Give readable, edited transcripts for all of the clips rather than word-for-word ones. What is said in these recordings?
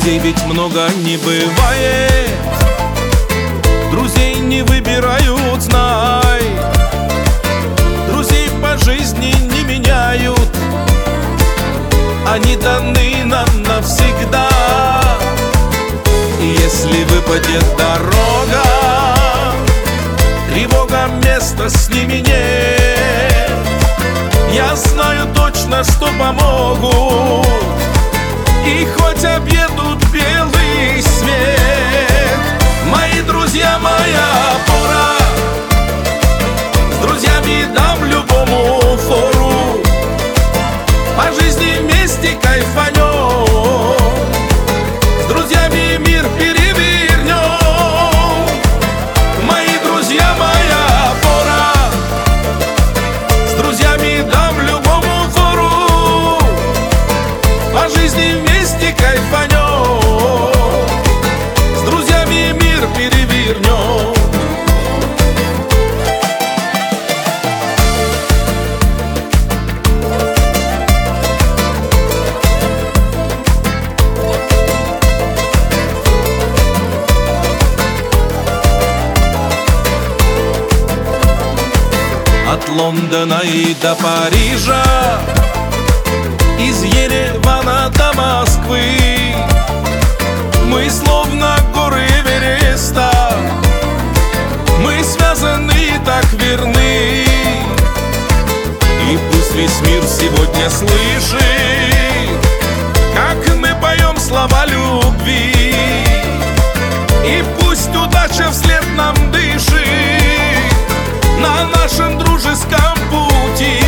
Друзей ведь много не бывает, друзей не выбирают, знай. Друзей по жизни не меняют, они даны нам навсегда. И если выпадет дорога, тревога, места с ними нет, я знаю точно, что помогут, и хоть объедут белый свет. Мои друзья, моя опора, с друзьями дам любому фору, по жизни вместе кайфанем, с друзьями мир перевернем. Мои друзья, моя опора, с друзьями дам любому фору, по жизни вместе кайфанем, с друзьями мир перевернем. От Лондона и до Парижа, из Еревана до Москвы, мы словно горы Эвереста, мы связаны и так верны. И пусть весь мир сегодня слышит, как мы поем слова любви, и пусть удача вслед нам дышит на нашем дружеском пути.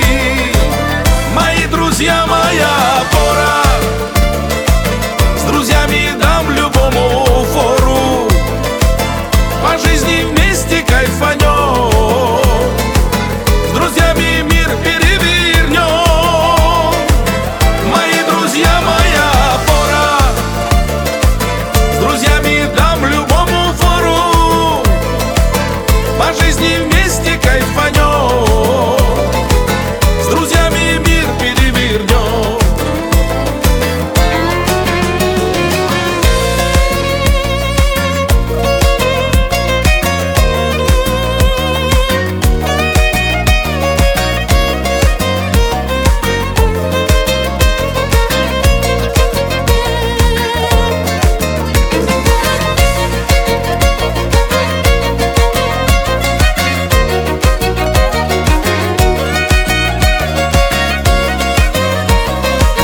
Мои друзья, моя опора, с друзьями дам любому фору, по жизни вместе кайфанем, с друзьями мир перевернем. Мои друзья, моя опора, с друзьями дам любому фору, по жизни вместе кайфанем, с друзьями мир перевернем.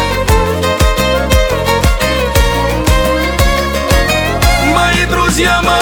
Друзья